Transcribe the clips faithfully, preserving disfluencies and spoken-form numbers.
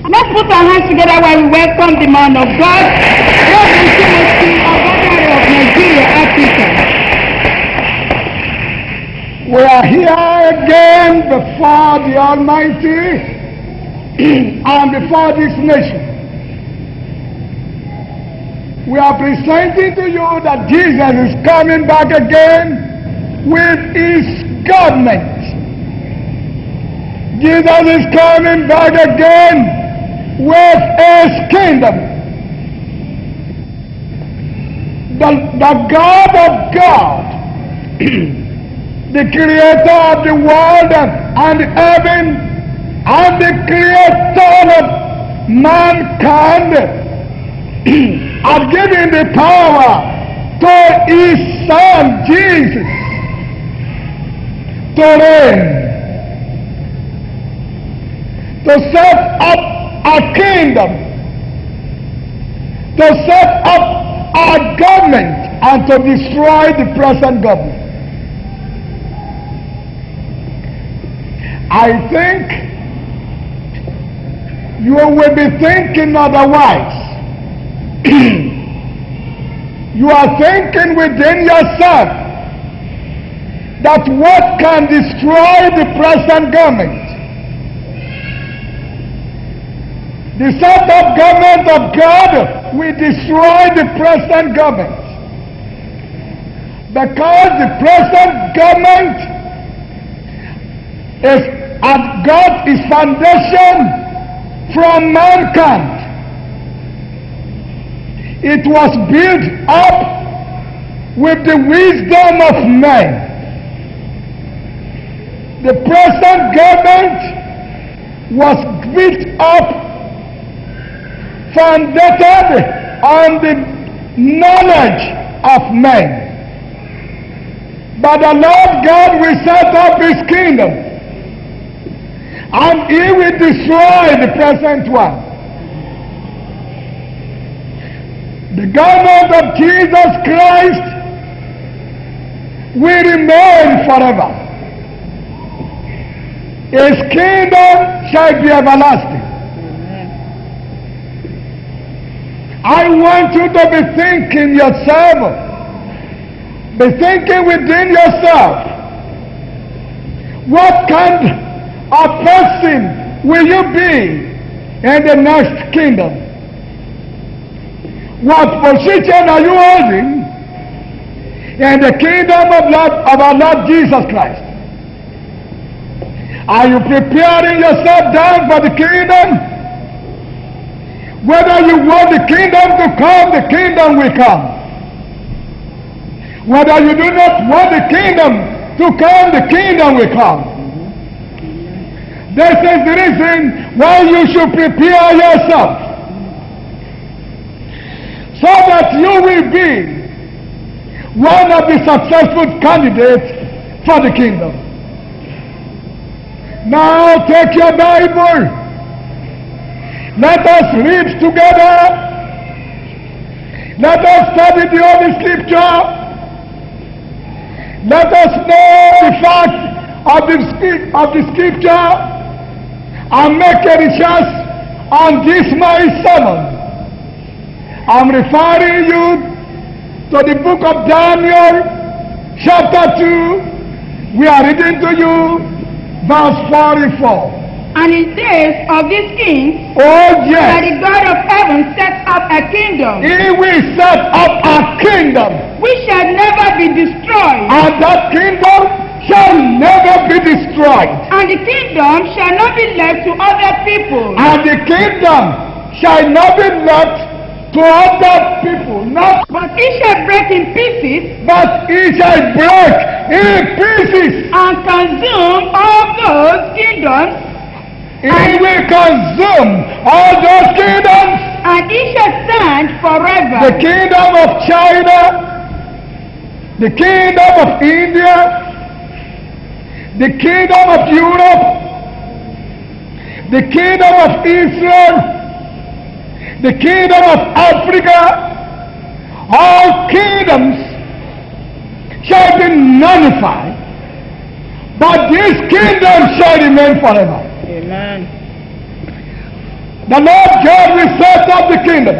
Let's put our hands together while we welcome the man of God, Reverend Timothy Obadare of Nigeria, Africa. We are here again before the Almighty and before this nation. We are presenting to you that Jesus is coming back again with his government. Jesus is coming back again with his kingdom. The, the God of God, the creator of the world and heaven, and the creator of mankind, had given the power to his son Jesus to reign, to set up a kingdom, to set up a government, and to destroy the present government. I think you will be thinking otherwise. You are thinking within yourself that what can destroy the present government? The set up government of God will destroy the present government, because the present government is at got its foundation from mankind. It was built up with the wisdom of men. The present government was built up, founded on the knowledge of men. But the Lord God will set up his kingdom, and he will destroy the present one. The government of Jesus Christ will remain forever. His kingdom shall be everlasting. I want you to be thinking yourself, be thinking within yourself, what kind of person will you be in the next kingdom? What position are you holding in the kingdom of, Lord, of our Lord Jesus Christ? Are you preparing yourself down for the kingdom? Whether you want the kingdom to come, the kingdom will come. Whether you do not want the kingdom to come, the kingdom will come. This is the reason why you should prepare yourself, so that you will be one of the successful candidates for the kingdom. Now take your Bible. Let us read together. Let us study the Holy Scripture. Let us know the fact of the, of the Scripture and make a research on this my sermon. I'm referring you to the book of Daniel, chapter two. We are reading to you verse forty-four. And in days of these kings, oh yes, that the God of heaven set up a kingdom. He will set up a kingdom which shall never be destroyed. And that kingdom shall never be destroyed. And the kingdom shall not be left to other people. And the kingdom shall not be left to other people, not but it shall break in pieces, but it shall break in pieces, and consume all those kingdoms. It will consume all those kingdoms, and it shall stand forever. The kingdom of China, the kingdom of India, the kingdom of Europe, the kingdom of Israel, the kingdom of Africa. All kingdoms shall be nullified, but this kingdom shall remain forever. Amen. The Lord God will set up the kingdom.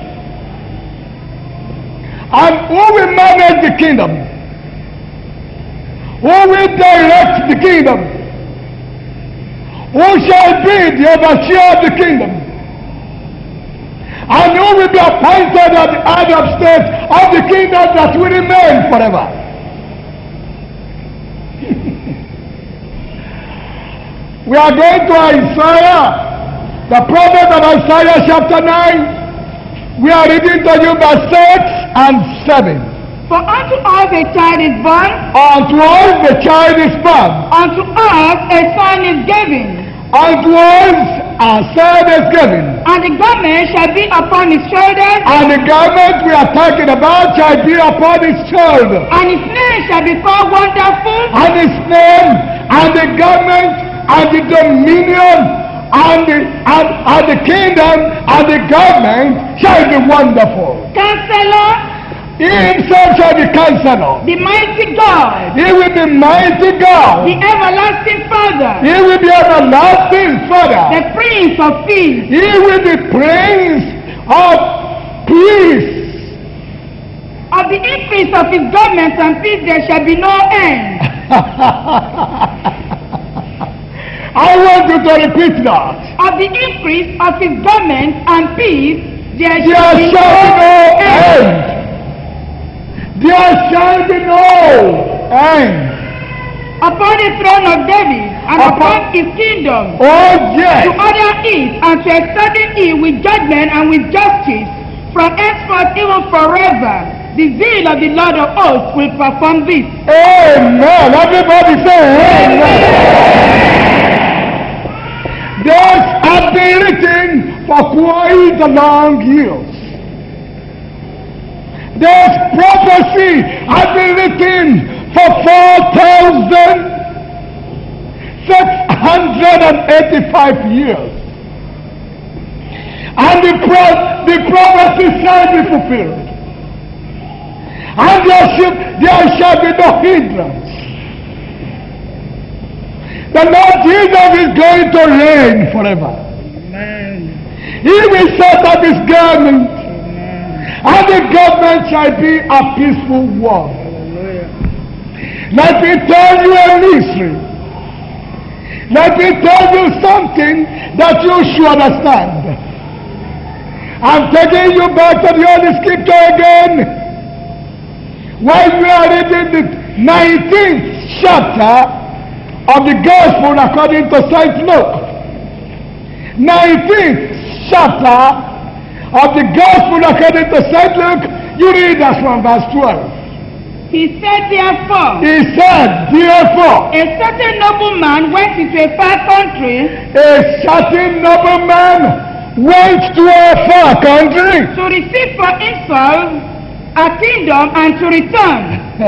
And who will manage the kingdom? Who will direct the kingdom? Who shall be the overseer of the kingdom? And who will be appointed at the head of state of the kingdom that will remain forever? We are going to Isaiah. The prophet of Isaiah chapter nine, we are reading to you verse six and seven. For unto us a child is born, Unto us the child is born, unto us a son is given, unto us a son is given, and the government shall be upon his shoulders, and the government we are talking about shall be upon his shoulder. and his name shall be called Wonderful, And his name, and the government, and the dominion, and the, and, and the kingdom, and the government shall be wonderful. Counselor, He himself shall be counselor. the mighty God, He will be mighty God. the everlasting Father, He will be everlasting Father. the Prince of Peace. He will be Prince of Peace. Of the increase of his government and peace there shall be no end. I want you to repeat that. Of the increase of his government and peace there There shall be shall be no no end. end. There shall be no end. Upon the throne of David and Upon- upon his kingdom, Oh yes. to order it and to establish it with judgment and with justice, from henceforth even forever. The zeal of the Lord of hosts will perform this. Amen. Everybody say amen. Those have been written for quite a long years. Those prophecy have been written for four thousand six hundred eighty-five years. And the, pro the prophecy shall be fulfilled. And there shall, there shall be no hindrance. The Lord Jesus is going to reign forever. Amen. He will set up his government. Amen. And the government shall be a peaceful one. Hallelujah. Let me tell you a mystery. Let me tell you something that you should understand. I'm taking you back to the Holy Scripture again. While we are reading the nineteenth chapter of the Gospel according to Saint Luke. nineteenth chapter of the Gospel according to Saint Luke, you read us from verse twelve. He said therefore, He said, therefore, a certain nobleman went into a far country a certain nobleman went to a far country to receive for himself a kingdom and to return.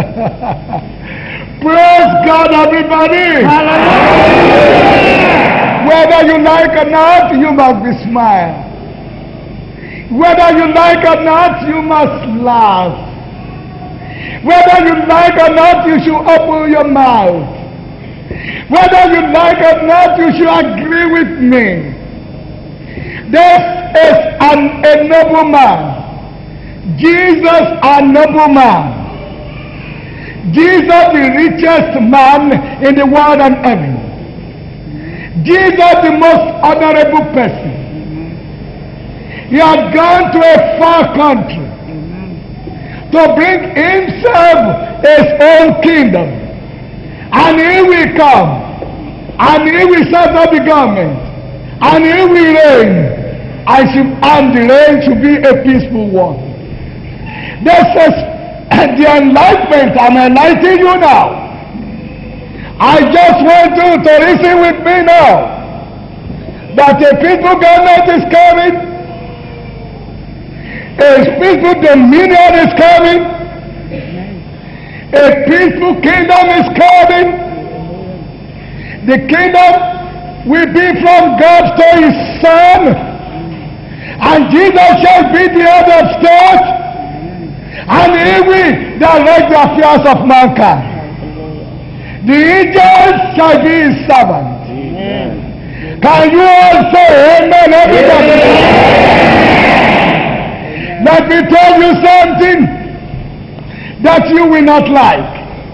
Praise God, everybody. Hallelujah. Whether you like or not, you must be smile. Whether you like or not, you must laugh. Whether you like or not, you should open your mouth. Whether you like or not, you should agree with me. This is an, a noble man. Jesus, a noble man. Jesus, the richest man in the world and heaven. Jesus, the most honorable person. He had gone to a far country to bring himself his own kingdom. And he will come. And he will set up the government. And he will reign. And, should, and the reign should be a peaceful one. This is the enlightenment. I'm enlightening you now. I just want you to listen with me now. That a peaceful government is coming. A peaceful dominion is coming. A peaceful kingdom is coming. The kingdom will be from God to his Son. And Jesus shall be the head of state. And he will direct the affairs of mankind. The angels shall be his servant. Amen. Can you all say amen, everybody? Let me tell you something that you will not like.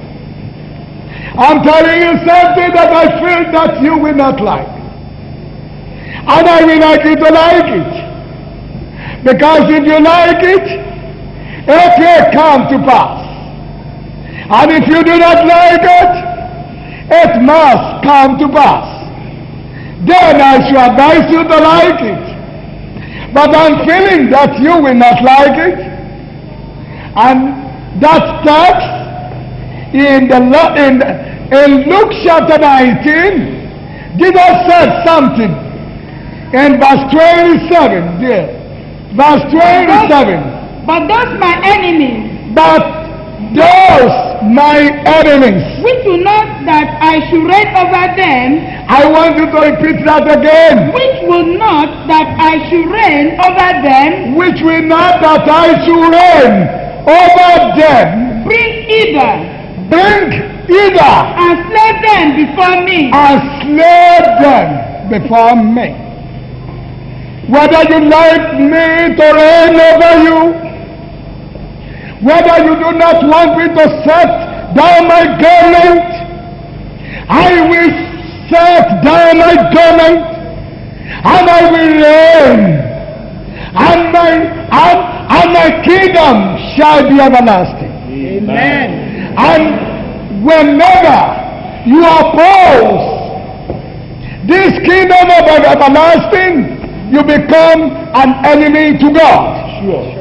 I'm telling you something that I feel that you will not like. And I will like you to like it. Because if you like it, it will come to pass. And if you do not like it, it must come to pass. Then I should advise you to like it. But I'm feeling that you will not like it. And that text in the in, in Luke chapter nineteen, Jesus said something in verse twenty-seven there. Verse twenty-seven. But those my enemies, But those my enemies. which will not that I should reign over them, I want you to repeat that again. which will not that I should reign over them, Which will not that I should reign over them, bring either bring either and slay them before me. and slay them before me. Whether you like me to reign over you, whether you do not want me to set down my government, I will set down my government and I will reign, and my, and, and my kingdom shall be everlasting. Amen. And whenever you oppose this kingdom of everlasting, you become an enemy to God. Sure.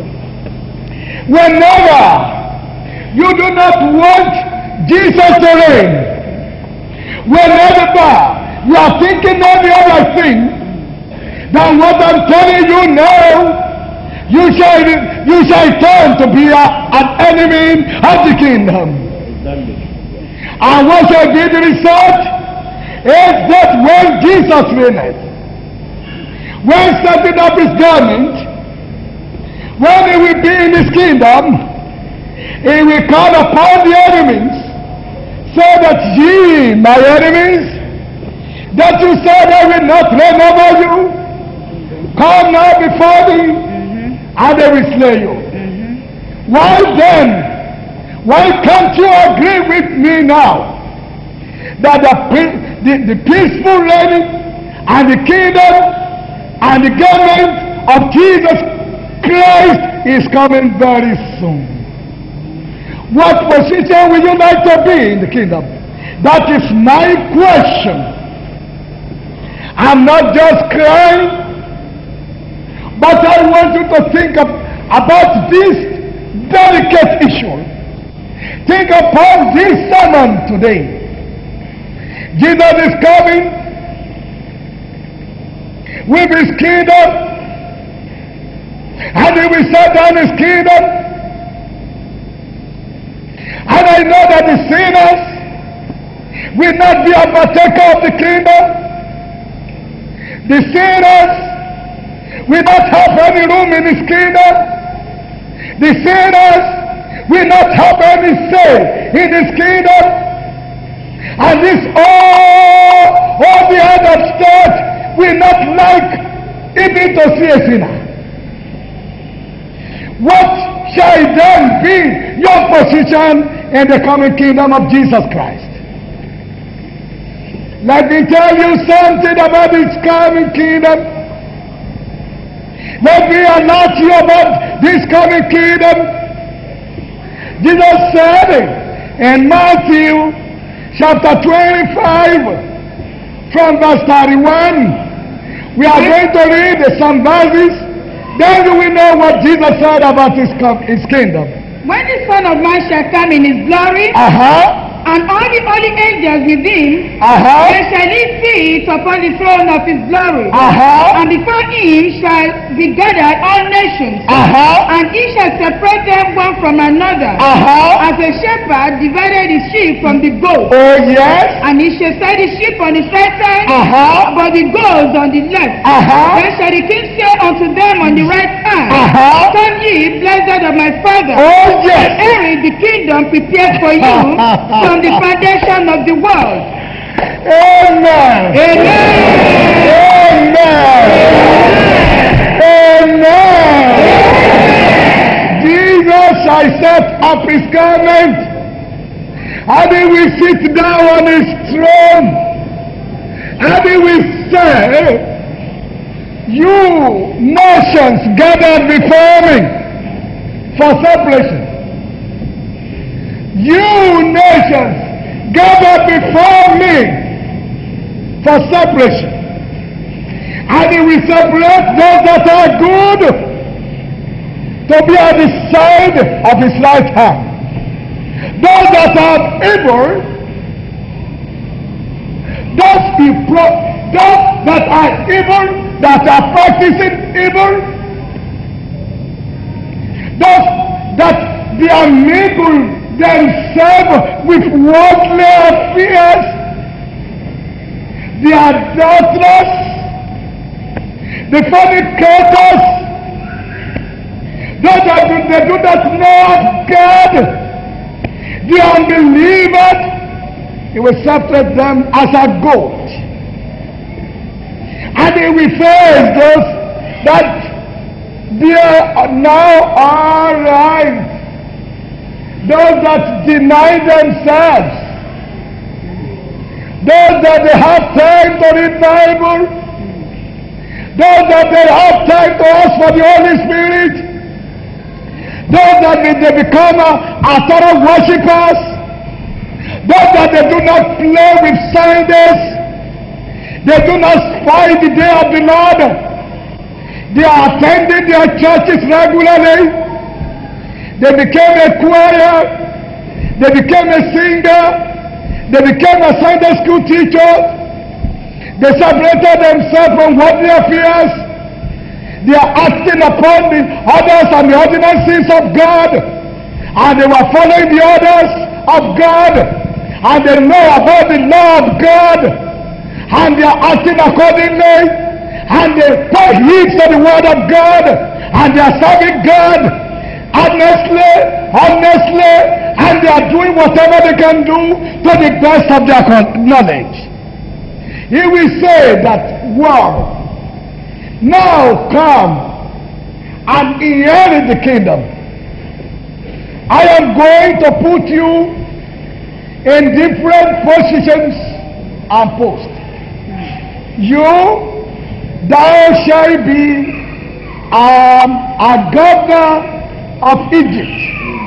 Whenever you do not want Jesus to reign, whenever you are thinking any other thing than what I'm telling you now, you shall, you shall turn to be a, an enemy of the kingdom. And what shall be the result? Is that when Jesus reigneth, when setting up his government, when he will be in his kingdom, he will call upon the enemies, so that ye, my enemies, that you said I will not reign over you, come now before thee, mm-hmm. and they will slay you. Mm-hmm. Why then, why can't you agree with me now that the, the, the peaceful reigning and the kingdom and the government of Jesus Christ is coming very soon? What position will you like to be in the kingdom? That is my question. I'm not just crying, but I want you to think of, about this delicate issue. Think upon this sermon today. Jesus is coming with his kingdom, and he will set down his kingdom. And I know that the sinners will not be a partaker of the kingdom. The sinners will not have any room in his kingdom. The sinners will not have any say in his kingdom. And this all, all the other stuff will not like even to see a sinner. What shall then be your position in the coming kingdom of Jesus Christ? Let me tell you something about this coming kingdom. Let me alert you about this coming kingdom. Jesus said in Matthew chapter twenty-five from verse thirty-one. We are going to read some verses. Then you will know what Jesus said about his, his kingdom. When the Son of Man shall come in his glory, Uh-huh. and all the holy angels with him, Uh-huh. then shall he sit upon the throne of his glory. Uh-huh. And before him shall be gathered all nations. Uh-huh. And he shall separate them one from another, Uh-huh. as a shepherd divided his sheep from the goats. Oh, yes. And he shall set the sheep on the right side, Uh-huh. but the goats on the left. Uh-huh. Then shall the king say unto them on the right hand, Uh-huh. Come ye, blessed of my Father, Oh, yes. inherit the kingdom prepared for you from the foundation of the world. Amen. Amen. Amen. Jesus shall set up his garment, and he will sit down on his throne, and he will say, you nations gathered before me for celebration. You nations gathered before me for separation. And he will separate those that are good to be at the side of his right hand. Those that are evil, those people, those that are evil, that are practicing evil, those that they are mingled themselves with worldly affairs, the adulterers, the fornicators, those that do, they do not know of God, the unbelievers, he will separate them as a goat. And he will face those that they are now all right. Those that deny themselves, those that they have time to read Bible, those that they have time to ask for the Holy Spirit, those that they, they become a, a thorough worshippers, those that they do not play with Sundays, they do not spoil the day of the Lord, they are attending their churches regularly. They became a choir, they became a singer, they became a Sunday school teacher, they separated themselves from worldly affairs, they are acting upon the orders and the ordinances of God, and they were following the orders of God, and they know about the law of God, and they are acting accordingly, and they pay heed to the word of God, and they are serving God honestly, honestly, and they are doing whatever they can do to the best of their knowledge. He will say that, wow, now come and inherit the kingdom. I am going to put you in different positions and posts. You, thou shalt be um, a governor of Egypt.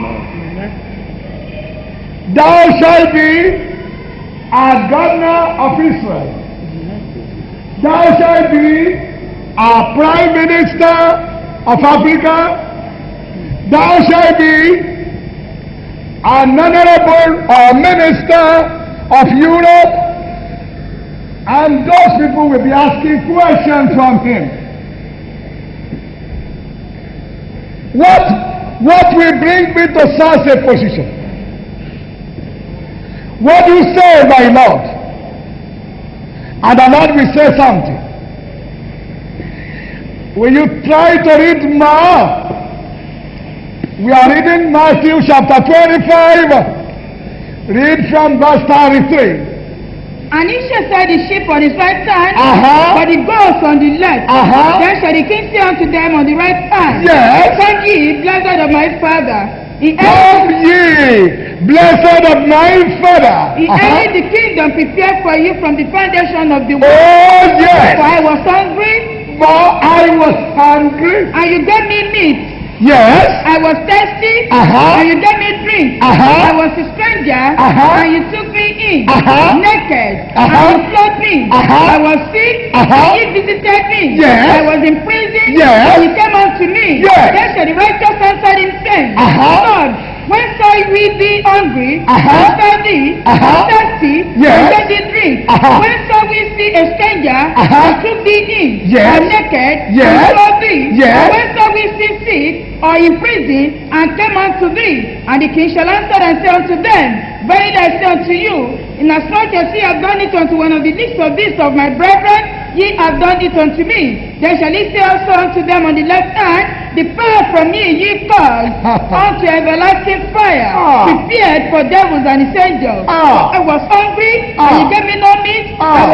Thou shalt be a governor of Israel. Thou shalt be a prime minister of Africa. Thou shalt be an honorable or minister of Europe. And those people will be asking questions from him. What What will bring me to such a position? What do you say, my Lord? And the Lord will say something. Will you try to read more? We are reading Matthew chapter twenty-five. Read from verse thirty-three. And he shall set the sheep on his right hand, uh-huh. but the goats on the left. Uh-huh. Then shall the king say unto them on the right hand, Yes. Come ye, blessed of my Father. He Come ye, blessed of my Father. He uh-huh. entered the kingdom prepared for you from the foundation of the world. Oh, yes. For I was hungry, For I was hungry. and you gave me meat. Yes. I was thirsty, Uh-huh. and you gave me drink. Uh-huh. I was a stranger, Uh-huh. and you took me in. Uh-huh. Naked, Uh-huh. and you clothed me. Uh-huh. I was sick, Uh-huh. and you visited me. Yes. I was in prison, Yes. and you came unto me. Yes. Then shall the righteous answer him, saying, Uh-huh. Lord, when saw we thee hungry, Uh-huh. and fed thee, Uh-huh. and thirsty, Yes. and gave thee drink? Uh-huh. When saw we thee a stranger, Uh-huh. and took thee in? Yes. And naked, Yes. and clothed thee? Yes. And when saw we thee sick, or in prison, and came unto thee? And the king shall answer and say unto them, Verily I say unto you, inasmuch as ye have done it unto one of the least of these of my brethren, ye have done it unto me. Then shall he say also unto them on the left hand, Depart from me, ye called, unto everlasting fire, Ah. prepared for devils and his angels. Ah. I was hungry, Ah. and you gave me no meat. Ah. I was thirsty,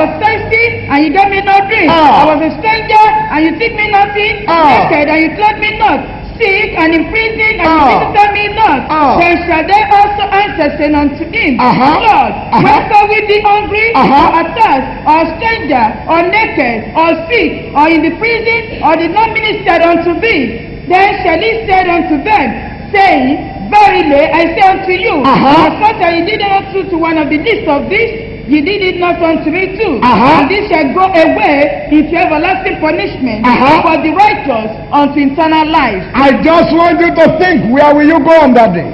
thirsty, and you gave me no drink. Ah. I was a stranger, and you took me not in. Ah. Naked, and you clothed me not. Sick and in prison, and you Ah. visited me not. Ah. Then shall they also answer, saying unto him, Uh-huh. Lord, Uh-huh. when saw we thee hungry, Uh-huh. or athirst, or stranger, or naked, or sick, or in the prison, or did not minister unto thee? Then shall he say unto them, saying, Verily I say unto you, Uh-huh. as much as you did not do to one of the least of these, you did it not unto me too. Uh-huh. And this shall go away into everlasting punishment, Uh-huh. for the righteous unto eternal life. I just want you to think, where will you go on that day?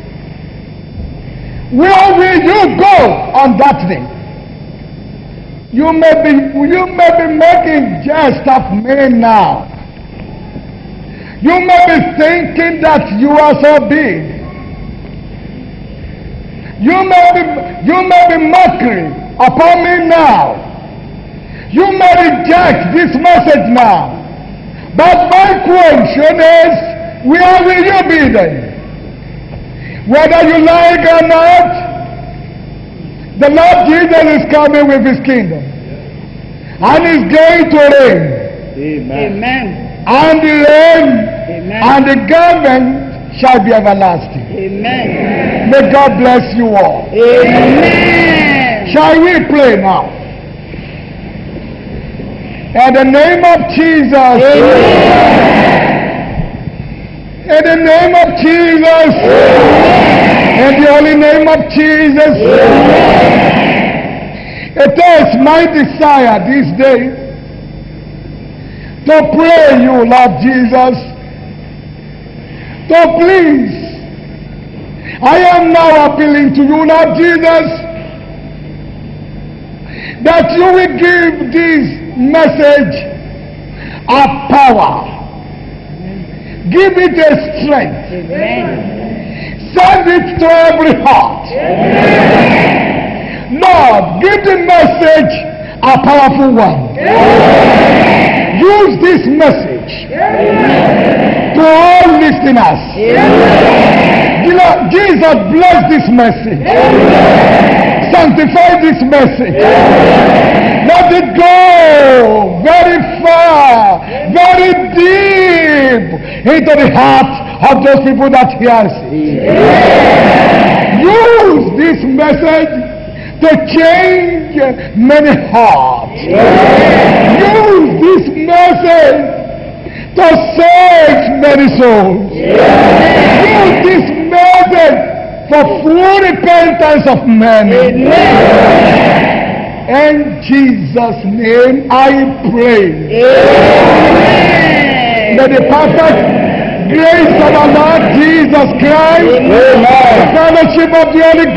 Where will you go on that day? You may be, you may be making jest of me now. You may be thinking that you are so big. You may be, you may be mocking upon me now. You may reject this message now. But my question is, where will you be then? Whether you like or not, the Lord Jesus is coming with his kingdom. And he's going to reign. Amen. Amen. And the reign Amen. and the government shall be everlasting. Amen. May God bless you all. Amen. Shall we pray now? In the name of Jesus. Amen. In the name of Jesus. Amen. In the holy name of Jesus. Amen. It is my desire this day to pray you, Lord Jesus, to please. I am now appealing to you, Lord Jesus, that you will give this message a power. Give it a strength. Amen. Send it to every heart. Amen. Lord, give the message a powerful one. Amen. Use this message Amen. to all listeners. Amen. Jesus, bless this message. Amen. Sanctify this message. Amen. Let it go very far, very deep into the heart of those people that hear it. Use this message to change many hearts. Amen. Use this message to save many souls. Amen. Use this message for full repentance of men. Amen. In Jesus' name I pray. Amen. May the perfect grace of our Lord Jesus Christ, the fellowship of the Holy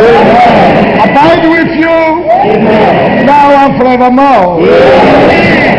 Ghost, abide with you now and forevermore. Amen.